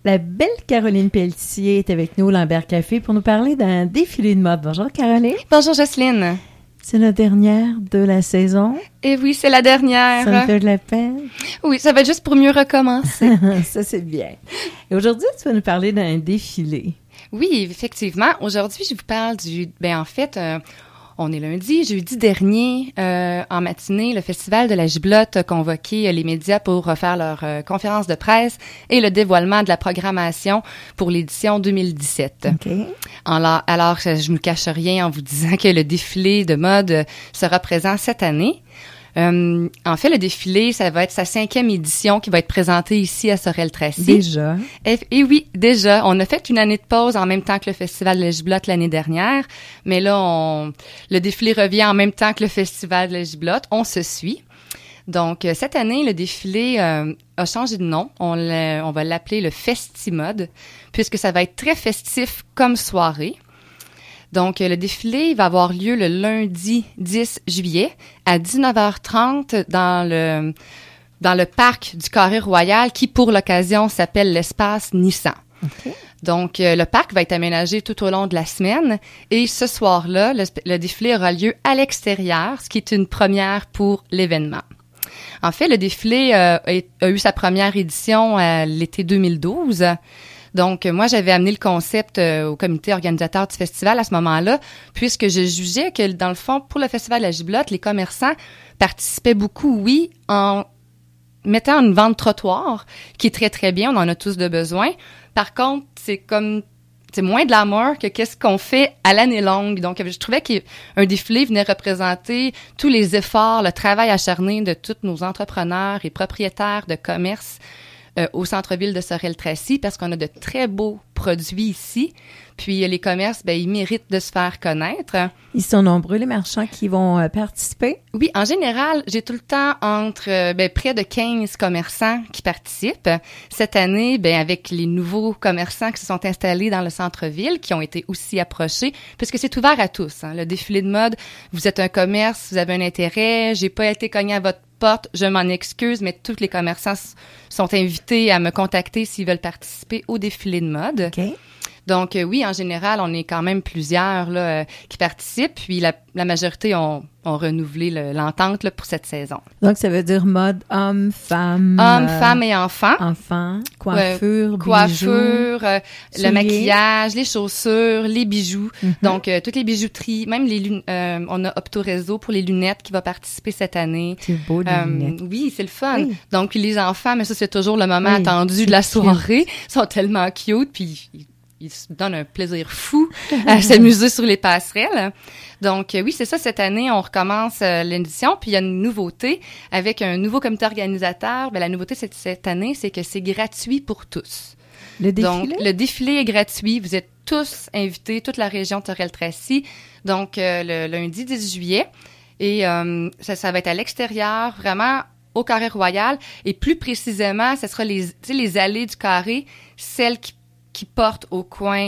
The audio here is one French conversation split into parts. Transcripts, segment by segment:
La belle Caroline Pelletier est avec nous au Lambert Café pour nous parler d'un défilé de mode. Bonjour Caroline. Bonjour Jocelyne. C'est la dernière de la saison. Et oui, c'est la dernière. Ça me fait de la peine. Oui, ça va être juste pour mieux recommencer. Ça, c'est bien. Et aujourd'hui, tu vas nous parler d'un défilé. Oui, effectivement. Aujourd'hui, je vous parle on est lundi. Jeudi dernier, en matinée, le Festival de la Giblotte a convoqué les médias pour faire leur conférence de presse et le dévoilement de la programmation pour l'édition 2017. OK. Alors, je me cache rien en vous disant que le défilé de mode sera présent cette année. En fait, le défilé, ça va être sa 5e édition qui va être présentée ici à Sorel-Tracy. Déjà. Et oui, déjà. On a fait une année de pause en même temps que le Festival de la Giblotte l'année dernière. Mais là, le défilé revient en même temps que le Festival de la Giblotte. On se suit. Donc, cette année, le défilé a changé de nom. On va l'appeler le Festimode, puisque ça va être très festif comme soirée. Donc, le défilé va avoir lieu le lundi 10 juillet à 19h30 dans le parc du Carré Royal qui, pour l'occasion, s'appelle l'espace Nissan. Okay. Donc, le parc va être aménagé tout au long de la semaine et ce soir-là, le défilé aura lieu à l'extérieur, ce qui est une première pour l'événement. En fait, le défilé a eu sa première édition l'été 2012. Donc, moi, j'avais amené le concept au comité organisateur du festival à ce moment-là, puisque je jugeais que, dans le fond, pour le Festival de la Giblotte, les commerçants participaient beaucoup, oui, en mettant une vente trottoir, qui est très, très bien, on en a tous de besoin. Par contre, c'est moins de l'amour que qu'est-ce qu'on fait à l'année longue. Donc, je trouvais qu'un défilé venait représenter tous les efforts, le travail acharné de tous nos entrepreneurs et propriétaires de commerce au centre-ville de Sorel-Tracy parce qu'on a de très beaux produits ici. Puis les commerces, ils méritent de se faire connaître. Ils sont nombreux, les marchands qui vont participer? Oui, en général, j'ai tout le temps entre près de 15 commerçants qui participent. Cette année, avec les nouveaux commerçants qui se sont installés dans le centre-ville, qui ont été aussi approchés, puisque c'est ouvert à tous. Hein. Le défilé de mode, vous êtes un commerce, vous avez un intérêt, j'ai pas été cogné à votre porte, je m'en excuse, mais tous les commerçants sont invités à me contacter s'ils veulent participer au défilé de mode. OK. Donc, oui, en général, on est quand même plusieurs là, qui participent. Puis, la majorité ont renouvelé l'entente là, pour cette saison. Donc, ça veut dire mode homme, femme. Hommes, femmes et enfants. Enfants, coiffure, coiffure, bijoux, le maquillage, les chaussures, les bijoux. Mm-hmm. Donc, toutes les bijouteries, même les lunettes. On a Opto Réseau pour les lunettes qui va participer cette année. C'est beau, les lunettes. Oui, c'est le fun. Oui. Donc, puis les enfants, mais ça, c'est toujours le moment attendu de la soirée. Ils sont tellement cute, puis ils se donnent un plaisir fou à s'amuser sur les passerelles. Donc, oui, c'est ça. Cette année, on recommence l'édition. Puis, il y a une nouveauté avec un nouveau comité organisateur. La nouveauté cette année, c'est que c'est gratuit pour tous. Le défilé? Donc, le défilé est gratuit. Vous êtes tous invités, toute la région de Sorel-Tracy. Donc, le lundi 10 juillet. Et ça va être à l'extérieur, vraiment au Carré Royal. Et plus précisément, ce sera les allées du Carré, celles qui porte au coin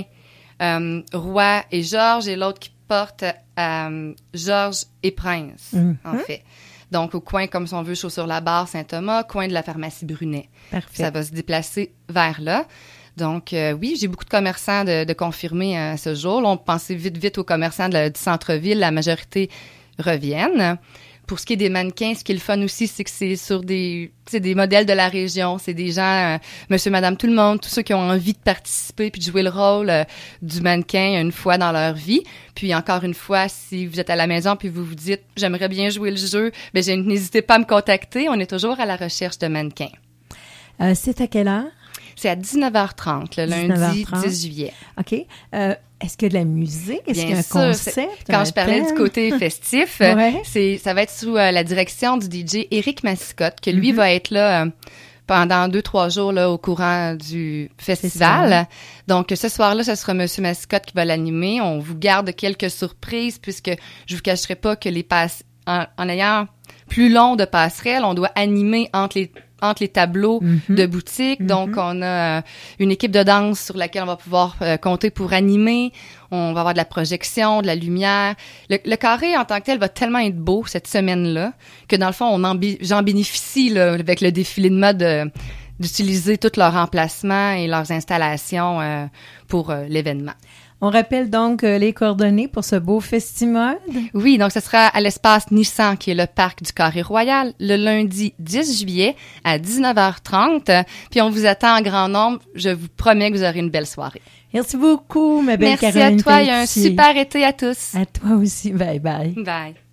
Roi et Georges et l'autre qui porte Georges et Prince, en fait. Donc, au coin, comme si on veut, Chaussures-la-Barre, Saint-Thomas, coin de la pharmacie Brunet. Parfait. Ça va se déplacer vers là. Donc, oui, j'ai beaucoup de commerçants de confirmer à ce jour. Là, on pensait vite aux commerçants du centre-ville. La majorité reviennent. Pour ce qui est des mannequins, ce qui est le fun aussi, c'est que c'est sur des modèles de la région. C'est des gens, monsieur, madame, tout le monde, tous ceux qui ont envie de participer puis de jouer le rôle du mannequin une fois dans leur vie. Puis encore une fois, si vous êtes à la maison puis vous vous dites « j'aimerais bien jouer le jeu », n'hésitez pas à me contacter. On est toujours à la recherche de mannequins. C'est à quelle heure? C'est à 19h30, le lundi 10 juillet. OK. Est-ce qu'il y a de la musique? Est-ce qu'il y a un concept? Quand je parlais du côté festif, ça va être sous la direction du DJ Éric Massicotte, que lui va être là pendant 2-3 jours là, au courant du festival. Donc, ce soir-là, ce sera Monsieur Massicotte qui va l'animer. On vous garde quelques surprises puisque je vous cacherai pas que en ayant plus long de passerelles, on doit animer entre les tableaux de boutique. Donc, on a une équipe de danse sur laquelle on va pouvoir compter pour animer. On va avoir de la projection, de la lumière. Le carré, en tant que tel, va tellement être beau cette semaine-là que, dans le fond, j'en bénéficie là, avec le défilé de mode d'utiliser tous leurs emplacements et leurs installations pour l'événement. On rappelle donc les coordonnées pour ce beau festimode. Oui, donc ce sera à l'espace Nissan, qui est le parc du Carré Royal, le lundi 10 juillet à 19h30. Puis on vous attend en grand nombre. Je vous promets que vous aurez une belle soirée. Merci beaucoup, ma belle Caroline Merci à toi Pelletier. et un super été à tous. À toi aussi. Bye bye. Bye.